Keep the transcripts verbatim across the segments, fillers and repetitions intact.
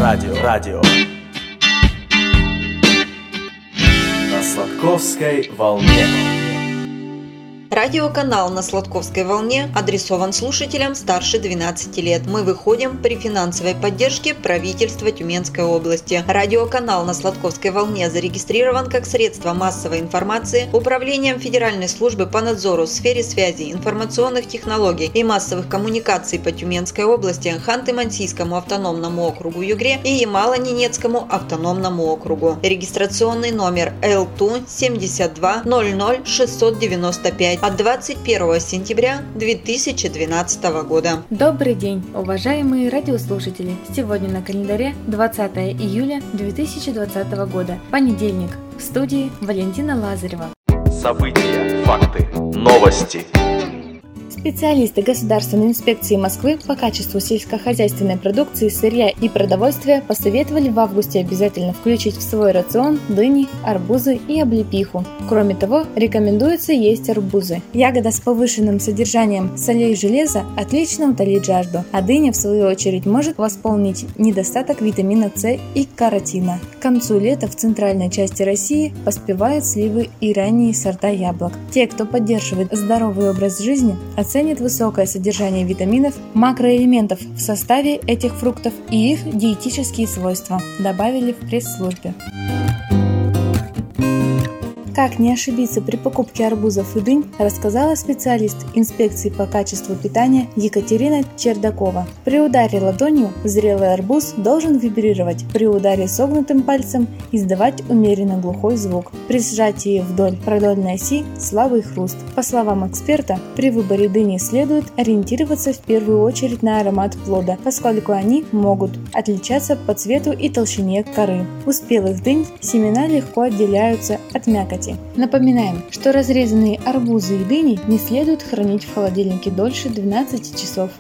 радио, радио. На Сладковской волне. Радиоканал на Сладковской волне адресован слушателям старше двенадцати лет. Мы выходим при финансовой поддержке правительства Тюменской области. Радиоканал на Сладковской волне зарегистрирован как средство массовой информации Управлением Федеральной службы по надзору в сфере связи, информационных технологий и массовых коммуникаций по Тюменской области, Ханты-Мансийскому автономному округу Югре и Ямало-Ненецкому автономному округу. Регистрационный номер эл ту семьдесят два ноль ноль шестьсот девяносто пять от двадцать первого сентября две тысячи двенадцатого года. Добрый день, уважаемые радиослушатели! Сегодня на календаре двадцатое июля две тысячи двадцатого года, понедельник. В студии Валентина Лазарева. События, факты, новости. Специалисты Государственной инспекции Москвы по качеству сельскохозяйственной продукции, сырья и продовольствия посоветовали в августе обязательно включить в свой рацион дыни, арбузы и облепиху. Кроме того, рекомендуется есть арбузы. Ягода с повышенным содержанием солей железа отлично утолит жажду, а дыня, в свою очередь, может восполнить недостаток витамина С и каротина. К концу лета в центральной части России поспевают сливы и ранние сорта яблок. Те, кто поддерживает здоровый образ жизни, оценит высокое содержание витаминов, макроэлементов в составе этих фруктов и их диетические свойства, добавили в пресс-службе. Как не ошибиться при покупке арбузов и дынь, рассказала специалист инспекции по качеству питания Екатерина Чердакова. При ударе ладонью зрелый арбуз должен вибрировать, при ударе согнутым пальцем издавать умеренно глухой звук. При сжатии вдоль продольной оси слабый хруст. По словам эксперта, при выборе дыни следует ориентироваться в первую очередь на аромат плода, поскольку они могут отличаться по цвету и толщине коры. У спелых дынь семена легко отделяются от мякоти. Напоминаем, что разрезанные арбузы и дыни не следует хранить в холодильнике дольше двенадцати часов.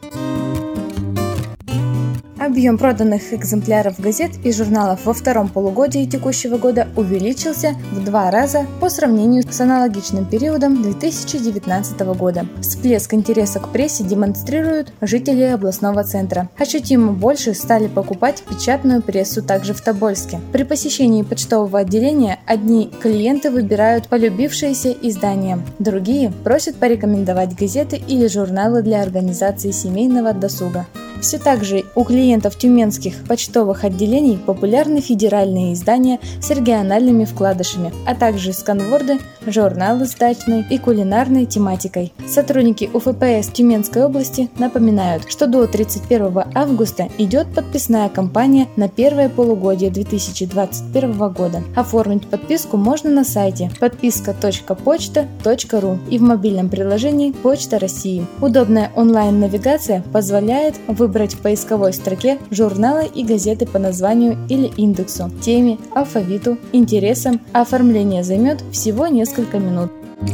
Объем проданных экземпляров газет и журналов во втором полугодии текущего года увеличился в два раза по сравнению с аналогичным периодом две тысячи девятнадцатого года. Всплеск интереса к прессе демонстрируют жители областного центра. Ощутимо больше стали покупать печатную прессу также в Тобольске. При посещении почтового отделения одни клиенты выбирают полюбившиеся издания, другие просят порекомендовать газеты или журналы для организации семейного досуга. Все так же у клиентов тюменских почтовых отделений популярны федеральные издания с региональными вкладышами, а также сканворды, журналы с дачной и кулинарной тематикой. Сотрудники У Ф П С Тюменской области напоминают, что до тридцать первого августа идет подписная кампания на первое полугодие две тысячи двадцать первого года. Оформить подписку можно на сайте подписка точка почта точка ру и в мобильном приложении Почта России. Удобная онлайн-навигация позволяет выбрать Выбрать в поисковой строке журналы и газеты по названию или индексу, теме, алфавиту, интересам. Оформление займет всего несколько минут.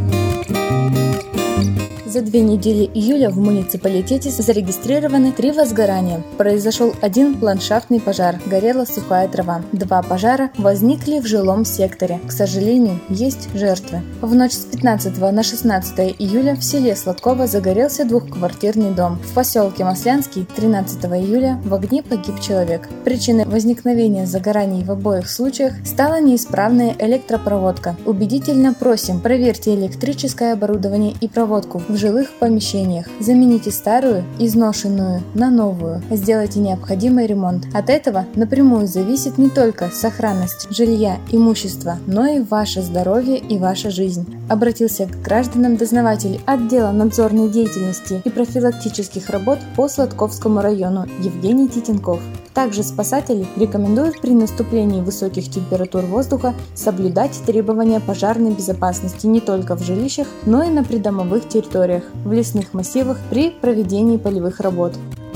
За две недели июля в муниципалитете зарегистрированы три возгорания. Произошел один ландшафтный пожар, горела сухая трава. Два пожара возникли в жилом секторе. К сожалению, есть жертвы. В ночь с пятнадцатого на шестнадцатое июля в селе Сладково загорелся двухквартирный дом. В поселке Маслянский тринадцатого июля в огне погиб человек. Причиной возникновения загораний в обоих случаях стала неисправная электропроводка. Убедительно просим, проверьте электрическое оборудование и проводку в жилых помещениях. Замените старую, изношенную на новую. Сделайте необходимый ремонт. От этого напрямую зависит не только сохранность жилья, имущества, но и ваше здоровье и ваша жизнь. Обратился к гражданам дознаватель отдела надзорной деятельности и профилактических работ по Сладковскому району Евгений Титенков. Также спасатели рекомендуют при наступлении высоких температур воздуха соблюдать требования пожарной безопасности не только в жилищах, но и на придомовых территориях, в лесных массивах при проведении полевых работ.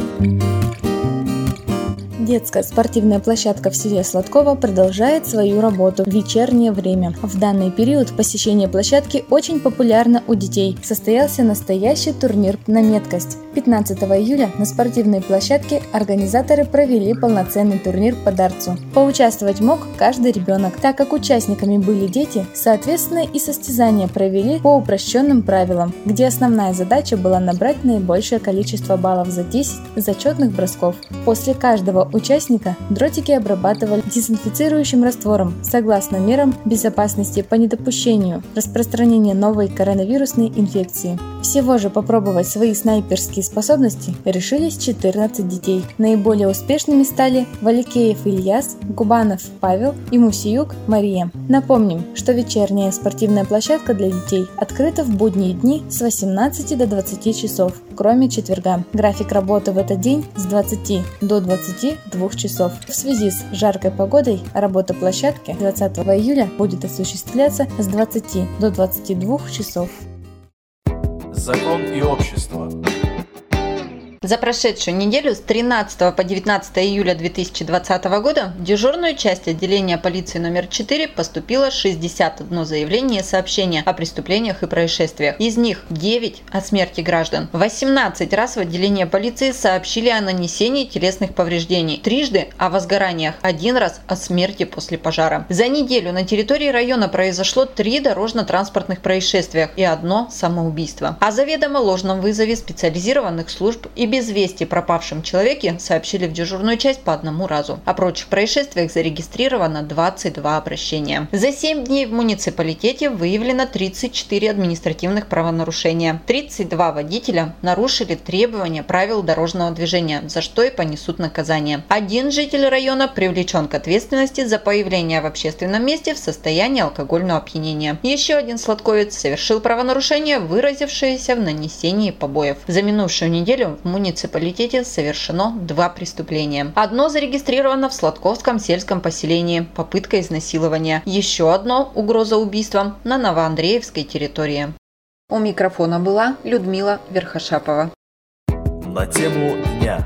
Детская спортивная площадка в селе Сладково продолжает свою работу в вечернее время. В данный период посещение площадки очень популярно у детей. Состоялся настоящий турнир на меткость. пятнадцатого июля на спортивной площадке организаторы провели полноценный турнир по дартсу. Поучаствовать мог каждый ребенок. Так как участниками были дети, соответственно и состязания провели по упрощенным правилам, где основная задача была набрать наибольшее количество баллов за десять зачетных бросков. После каждого участника дротики обрабатывали дезинфицирующим раствором согласно мерам безопасности по недопущению распространения новой коронавирусной инфекции. Всего же попробовать свои снайперские способности решились четырнадцать детей. Наиболее успешными стали Валикеев Ильяс, Губанов Павел и Мусиюк Мария. Напомним, что вечерняя спортивная площадка для детей открыта в будние дни с восемнадцати до двадцати часов, кроме четверга. График работы в этот день с двадцати до двадцати двух часов. В связи с жаркой погодой работа площадки двадцатого июля будет осуществляться с двадцати до двадцати двух часов. Закон и общество. За прошедшую неделю с тринадцатого по девятнадцатое июля две тысячи двадцатого года в дежурную часть отделения полиции номер четыре поступило шестьдесят одно заявление и сообщение о преступлениях и происшествиях. Из них девять о смерти граждан. восемнадцать раз в отделение полиции сообщили о нанесении телесных повреждений. Трижды о возгораниях. Один раз о смерти после пожара. За неделю на территории района произошло три дорожно-транспортных происшествия и одно самоубийство. О заведомо ложном вызове специализированных служб и без вести пропавшем человеке сообщили в дежурную часть по одному разу. О прочих происшествиях зарегистрировано двадцать два обращения. За семь дней в муниципалитете выявлено тридцать четыре административных правонарушения. тридцать два водителя нарушили требования правил дорожного движения, за что и понесут наказание. Один житель района привлечен к ответственности за появление в общественном месте в состоянии алкогольного опьянения. Еще один сладковец совершил правонарушение, выразившееся в нанесении побоев. За минувшую неделю в муниципалитете совершено два преступления. Одно зарегистрировано в Сладковском сельском поселении – попытка изнасилования. Еще одно – угроза убийством на Новоандреевской территории. У микрофона была Людмила Верхошапова. На тему дня.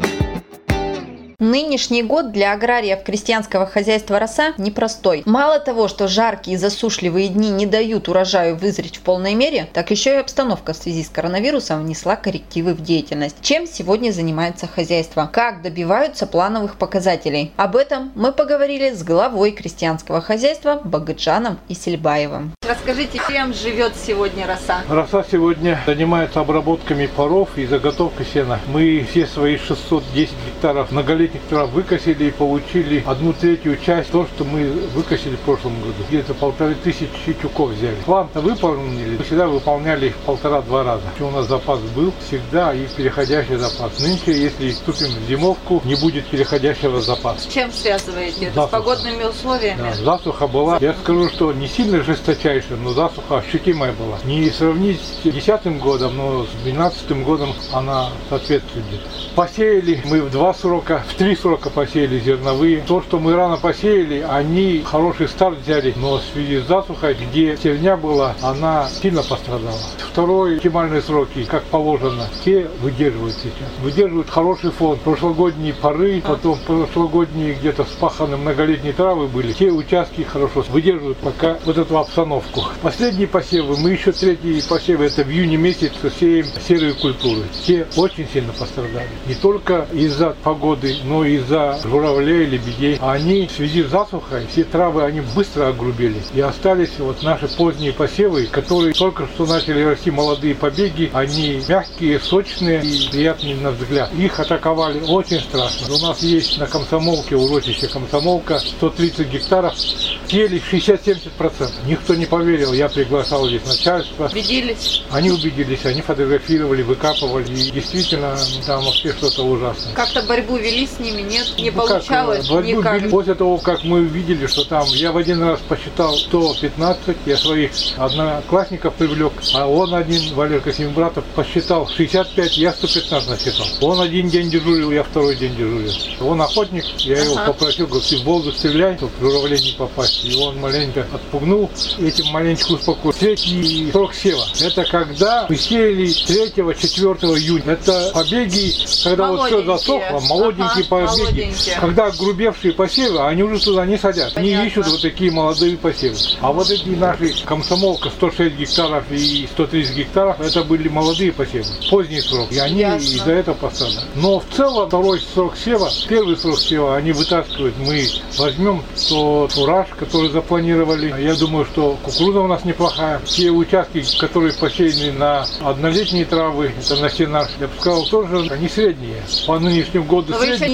Нынешний год для аграриев крестьянского хозяйства «Роса» непростой. Мало того, что жаркие и засушливые дни не дают урожаю вызреть в полной мере, так еще и обстановка в связи с коронавирусом внесла коррективы в деятельность. Чем сегодня занимается хозяйство? Как добиваются плановых показателей? Об этом мы поговорили с главой крестьянского хозяйства Багытжаном Исельбаевым. Расскажите, чем живет сегодня «Роса»? «Роса» сегодня занимается обработками паров и заготовкой сена. Мы все свои шестьсот десять гектаров многолетних трав выкосили и получили одну третью часть то, что мы выкосили в прошлом году. Где-то полторы тысячи тюков взяли. План-то выполнили, всегда выполняли их полтора-два раза. У нас запас был всегда и переходящий запас. Нынче, если вступим в зимовку, не будет переходящего запаса. С чем связываете? Засуха. С погодными условиями? Да, засуха была, я скажу, что не сильно жесточайшая, но засуха ощутимая была. Не сравнить с две тысячи десятым годом, но с две тысячи двенадцатым годом она соответствует. Посеяли мы в два срока, в три срока посеяли зерновые. То, что мы рано посеяли, они хороший старт взяли, но в связи с засухой, где терня была, она сильно пострадала. Второй оптимальные сроки, как положено, те выдерживают сейчас. Выдерживают хороший фон. Прошлогодние поры, потом прошлогодние где-то вспаханные многолетние травы были. Те участки хорошо выдерживают пока вот эту обстановку. Последние посевы, мы еще третьи посевы, это в июне месяце сеем серые культуры. Те очень сильно пострадали. Не только из-за погоды, но и из-за журавлей, лебедей. Они в связи с засухой, все травы, они быстро огрубели. И остались вот наши поздние посевы, которые только что начали расти молодые побеги. Они мягкие, сочные и приятные на взгляд. Их атаковали очень страшно. У нас есть на Комсомолке, урочище Комсомолка, сто тридцать гектаров. Съели шестьдесят-семьдесят процентов. Никто не поверил. Я приглашал здесь начальство. Убедились? Они убедились, они фотографировали, выкапывали. И действительно, там вообще что-то ужасное. Как-то борьбу вели с ними, нет? Не ну, получалось? Как, никак. Вели, после того, как мы увидели, что там, я в один раз посчитал сто пятнадцать, я своих одноклассников привлек, а он один, Валерка Семибратов, посчитал шестьдесят пять, я сто пятнадцать насчитал. Он один день дежурил, я второй день дежурил. Он охотник, я ага. его попросил, говорю, ты в воздух стреляй, чтобы в журавлей не попасть. И он маленько отпугнул, этим маленечко успокоил. Третий срок сева. Это когда мы сеяли третьего-четвёртого июня. Это побеги, когда вот все засохло, молоденькие ага, побеги. Молоденькие. Когда грубевшие посевы, они уже туда не садят. Понятно. Они ищут вот такие молодые посевы. А вот эти наши Комсомолка сто шесть гектаров и сто тридцать гектаров, это были молодые посевы. Поздний срок. И они Ясно. из-за этого пострадали. Но в целом второй срок сева, первый срок сева, они вытаскивают. Мы возьмем тот ураж, который запланировали. Я думаю, что кукуруза у нас неплохая. Те участки, которые посеяны на однолетние травы, это на сенаж, я бы сказал, тоже они средние. По нынешнему году Но средние. вы еще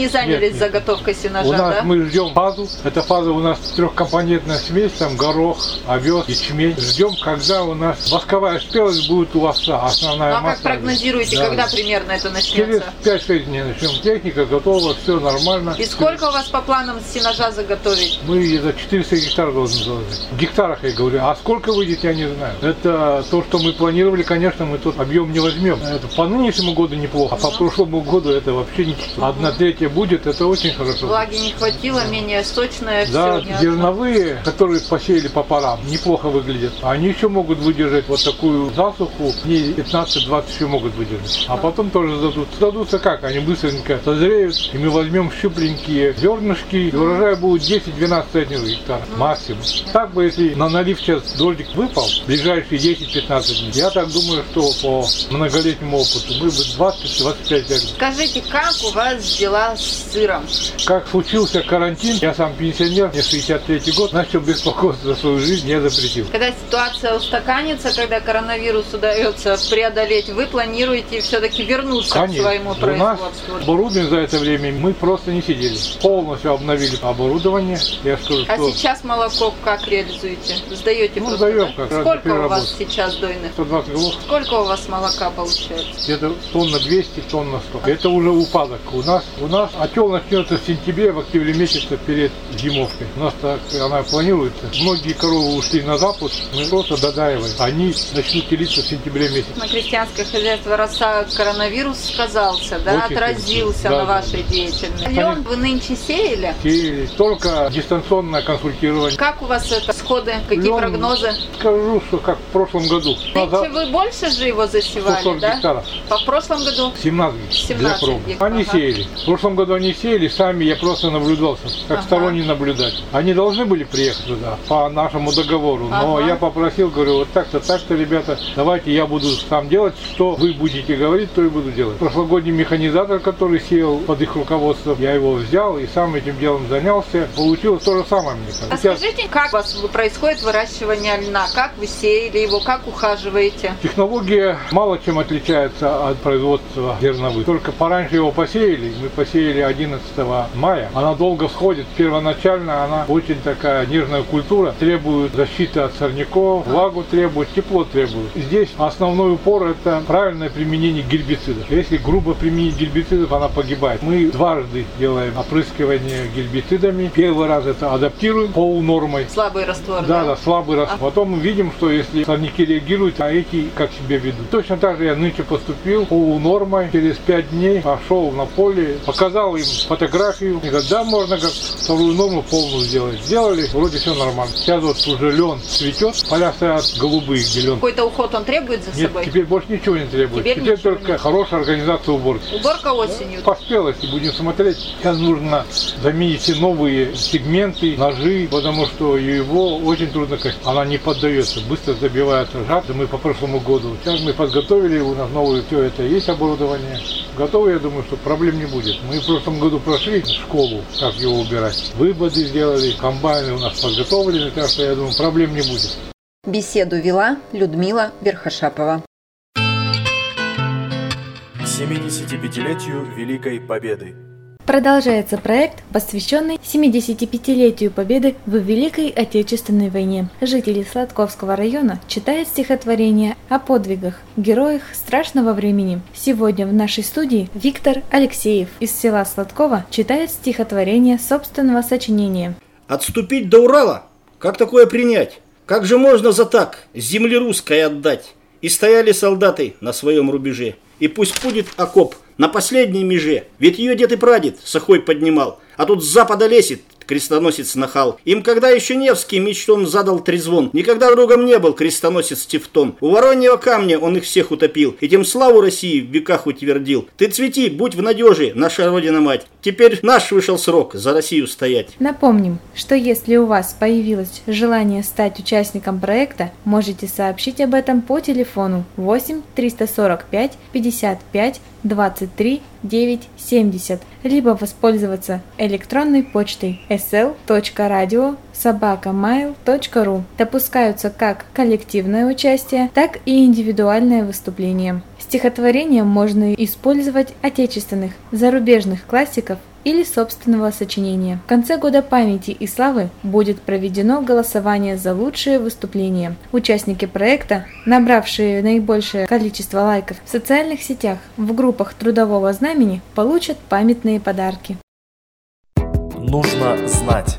не занялись нет, нет. заготовкой сенажа, у нас да? Мы ждем фазу. Эта фаза у нас трехкомпонентная смесь, там горох, овес, ячмень. Ждем, когда у нас восковая спелость будет у овса, основная ну, а масса. как прогнозируете, да, когда да. примерно это начнется? Через пять-шесть дней начнем. Техника готова, все нормально. И сколько у вас по планам сенажа заготовить? Мы за четыреста гектаров должны заложить. В гектарах я говорю. А сколько выйдет, я не знаю. Это то, что мы планировали, конечно, мы тот объем не возьмем. Это по нынешнему году неплохо, а по прошлому году это вообще ничего. Одна третья будет, это очень хорошо. Влаги не хватило, менее сочное. Да, все зерновые, которые посеяли по парам, неплохо выглядят. Они еще могут выдержать вот такую засуху, дней пятнадцать-двадцать еще могут выдержать. А потом тоже зададут. Зададутся как? Они быстренько созреют, и мы возьмем щупленькие зернышки, и урожай будет десять-двенадцать центнеров гектара максимум. Так бы, если на налив сейчас дождик выпал, в ближайшие десять-пятнадцать дней, я так думаю, что по многолетнему опыту мы бы двадцать-двадцать пять взяли. Скажите, как у вас дела с сыром? Как случился карантин, я сам пенсионер, мне шестьдесят третий год, начал беспокоиться за свою жизнь, я запретил. Когда ситуация устаканится, когда коронавирус удается преодолеть, вы планируете все-таки вернуться Конечно. к своему производству? У нас оборудование за это время мы просто не сидели. Полностью обновили оборудование. Я скажу, а что... сейчас молоко как реализуете? Сдаете ну, просто, сдаем, да? как Сколько у вас сейчас дойных? сто двадцать голов. Сколько у вас молока получается? Где-то тонна двести, тонна сто. Это уже упадок. У нас, у нас отел начнется в сентябре, в октябре месяце перед зимовкой. У нас так она планируется. Многие коровы ушли на запуск, мы просто додаиваем. Они начнут телиться в сентябре месяце. На крестьянское хозяйство роса коронавирус сказался, да, Очень отразился да, на вашей да. деятельности. Лен вы нынче сеяли? Сеяли. Только дистанционное консультирование. Как у вас это? Сходы? Какие Лен, прогнозы? Скажу, что как в прошлом году. Нынче вы больше же его засевали, да? Гектаров. По в прошлом году? семнадцать для пробы. Они ага. сеяли. В прошлом году они сеяли, сами я просто наблюдался, как ага. сторонний наблюдатель. Они должны были приехать туда по нашему договору, но ага. я попросил, говорю, вот так-то, так-то, ребята, давайте я буду сам делать, что вы будете говорить, то и буду делать. Прошлогодний механизатор, который сеял под их руководством, я его взял и сам этим делом занялся. Получилось то же самое мне. А Сейчас... скажите, как у вас происходит выращивание льна? Как вы сеяли его, как ухаживаете? Технология мало чем отличается от производства зерновых. Только пораньше его посеяли, мы посеяли одиннадцатого мая. Она долго всходит. Первоначально она очень такая нежная культура, требует защиты от сорняков, влагу требует, тепло требует. Здесь основной упор это правильное применение гербицидов. Если грубо применить гербицидов, она погибает. Мы дважды делаем опрыскивание гербицидами. Первый раз это адаптируем полунормой. Слабый раствор, да? Да, да, слабый раствор. А. Потом мы видим, что если сорняки реагируют, а эти как себя ведут. Точно так же я нынче поступил полунормой. Через пять дней пошел на поле, показал им фотографию. И говорят, да, можно как вторую норму полную сделать. Сделали, вроде все нормально. Сейчас вот уже лен цветет, поля стоят голубые, где лен. Какой-то уход он требует за Нет, собой? теперь больше ничего не требует. Теперь, теперь только нет. Хорошая организация уборки. Уборка осенью. Да? По спелости будем смотреть. Сейчас нужно заменить все новые сегменты, ножи, потому что его очень трудно косить. Она не поддается, быстро забивается жатва. Мы по прошлому году. Сейчас мы подготовили, у нас новое все это есть оборудование. Готовы, я думаю, что проблем не будет. Мы в прошлом году прошли школу, как его убирать. Выводы сделали, комбайны у нас подготовлены, так что я думаю, проблем не будет. Беседу вела Людмила Верхошапова. К семидесятипятилетию Великой Победы. Продолжается проект, посвященный семидесятипятилетию Победы в Великой Отечественной войне. Жители Сладковского района читают стихотворения о подвигах, героях страшного времени. Сегодня в нашей студии Виктор Алексеев из села Сладково читает стихотворение собственного сочинения. Отступить до Урала? Как такое принять? Как же можно за так земли русской отдать? И стояли солдаты на своем рубеже. И пусть будет окоп на последней меже, ведь ее дед и прадед сахой поднимал, а тут с запада лезет крестоносец нахал. Им когда еще Невский мечтом задал трезвон, никогда другом не был крестоносец Тевтон. У Вороньего камня он их всех утопил, и тем славу России в веках утвердил. Ты цвети, будь в надеже, наша Родина-мать. Теперь наш вышел срок за Россию стоять. Напомним, что если у вас появилось желание стать участником проекта, можете сообщить об этом по телефону восемь триста сорок пять пятьдесят пять двадцать три девятьсот семьдесят, либо воспользоваться электронной почтой эс эл точка радио собака майл точка ру. Допускаются как коллективное участие, так и индивидуальное выступление. Стихотворением можно использовать отечественных, зарубежных классиков или собственного сочинения. В конце года памяти и славы будет проведено голосование за лучшие выступления. Участники проекта, набравшие наибольшее количество лайков в социальных сетях в группах Трудового знамени, получат памятные подарки. Нужно знать.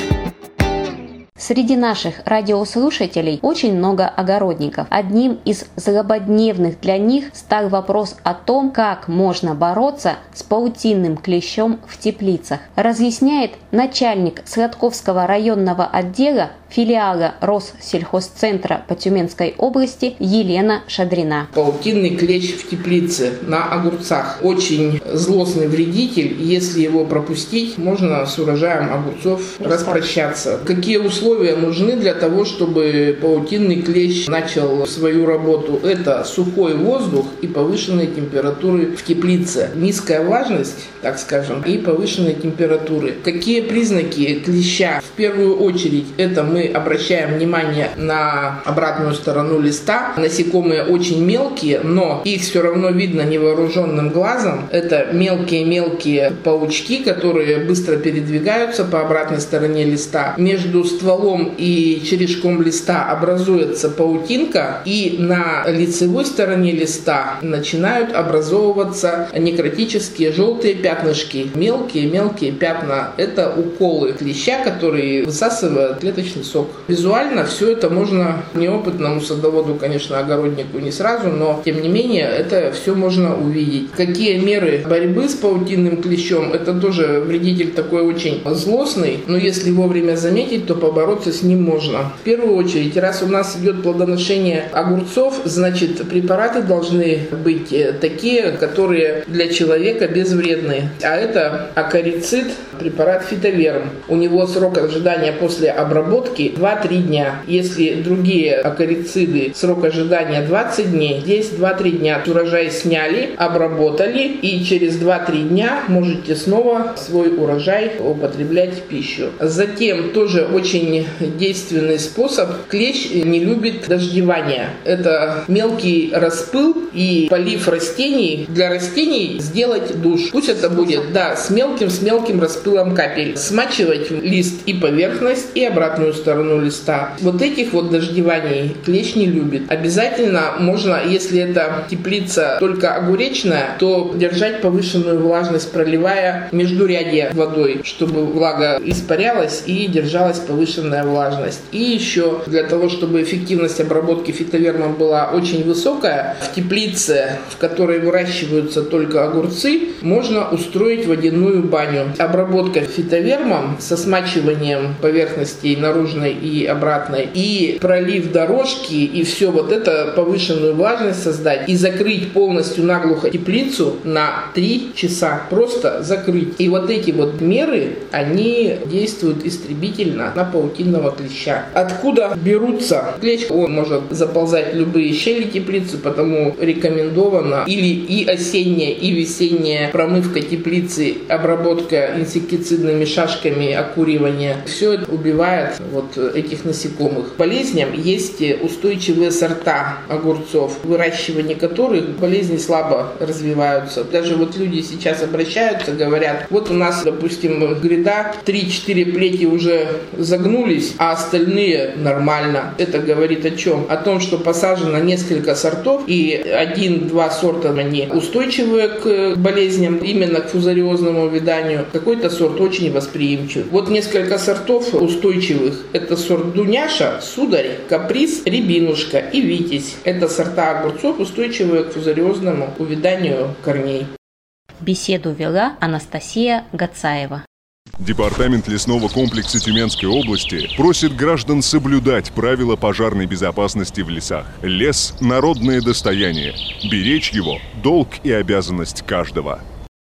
Среди наших радиослушателей очень много огородников. Одним из злободневных для них стал вопрос о том, как можно бороться с паутинным клещом в теплицах. Разъясняет начальник Сладковского районного отдела филиала Россельхозцентра по Тюменской области Елена Шадрина. Паутинный клещ в теплице на огурцах. Очень злостный вредитель. Если его пропустить, можно с урожаем огурцов распрощаться. Какие условия нужны для того, чтобы паутинный клещ начал свою работу? Это сухой воздух и повышенные температуры в теплице. Низкая влажность, так скажем, и повышенные температуры. Какие признаки клеща? В первую очередь, это мы обращаем внимание на обратную сторону листа. Насекомые очень мелкие, но их все равно видно невооруженным глазом. Это мелкие-мелкие паучки, которые быстро передвигаются по обратной стороне листа. Между стволом и черешком листа образуется паутинка, и на лицевой стороне листа начинают образовываться некротические желтые пятнышки. Мелкие-мелкие пятна – это уколы клеща, которые высасывают клеточный сок. Визуально все это можно неопытному садоводу, конечно, огороднику не сразу, но тем не менее это все можно увидеть. Какие меры борьбы с паутинным клещом? Это тоже вредитель такой очень злостный, но если вовремя заметить, то побороться с ним можно. В первую очередь, раз у нас идет плодоношение огурцов, значит препараты должны быть такие, которые для человека безвредны. А это акарицид, препарат фитоверм. У него срок ожидания после обработки два-три дня. Если другие акарициды, срок ожидания двадцать дней, здесь два-три дня. Урожай сняли, обработали, и через два-три дня можете снова свой урожай употреблять в пищу. Затем тоже очень действенный способ. Клещ не любит дождевания. Это мелкий распыл и полив растений. Для растений сделать душ. Пусть это будет, да, с мелким, с мелким распылом капель. Смачивать лист и поверхность, и обратную сторону листа. Вот этих вот дождеваний клещ не любит. Обязательно можно, если это теплица только огуречная, то держать повышенную влажность, проливая междурядье водой, чтобы влага испарялась и держалась повышенная влажность. И еще для того, чтобы эффективность обработки фитовермом была очень высокая, в теплице, в которой выращиваются только огурцы, можно устроить водяную баню. Обработка фитовермом со смачиванием поверхностей наружной и обратной, и пролив дорожки, и все вот это, повышенную влажность создать, и закрыть полностью наглухо теплицу на три часа. Просто закрыть. И вот эти вот меры, они действуют истребительно на паутинного клеща. Откуда берутся? Клещ, он может заползать в любые щели теплицы, потому рекомендовано или и осенняя, и весенняя промывка теплицы, обработка инсектицидными шашками, окуривание. Все это убивает вот этих насекомых. Болезням есть устойчивые сорта огурцов, выращивание которых болезни слабо развиваются. Даже вот люди сейчас обращаются, говорят, вот у нас, допустим, гряда, три-четыре плети уже загнулись, а остальные нормально. Это говорит о чем? О том, что посажено несколько сортов, и один-два сорта они устойчивые к болезням, именно к фузариозному увяданию. Какой-то сорт очень восприимчив. Вот несколько сортов устойчивых. Это сорт Дуняша, Сударь, Каприз, Рябинушка и Витязь. Это сорта огурцов, устойчивые к фузариозному увяданию корней. Беседу вела Анастасия Гацаева. Департамент лесного комплекса Тюменской области просит граждан соблюдать правила пожарной безопасности в лесах. Лес – народное достояние. Беречь его – долг и обязанность каждого.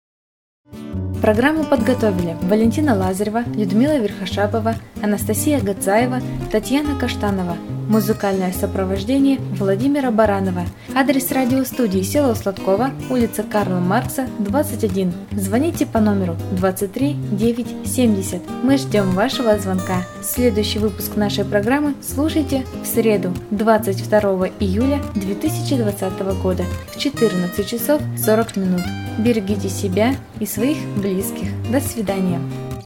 Программу подготовили Валентина Лазарева, Людмила Верхошапова, Анастасия Гацаева, Татьяна Каштанова. Музыкальное сопровождение Владимира Баранова. Адрес радиостудии: село Сладково, улица Карла Маркса, двадцать один. Звоните по номеру двадцать три девять семьдесят. Мы ждем вашего звонка. Следующий выпуск нашей программы слушайте в среду, двадцать второго июля две тысячи двадцатого года в четырнадцать часов сорок минут. Берегите себя и своих близких. До свидания.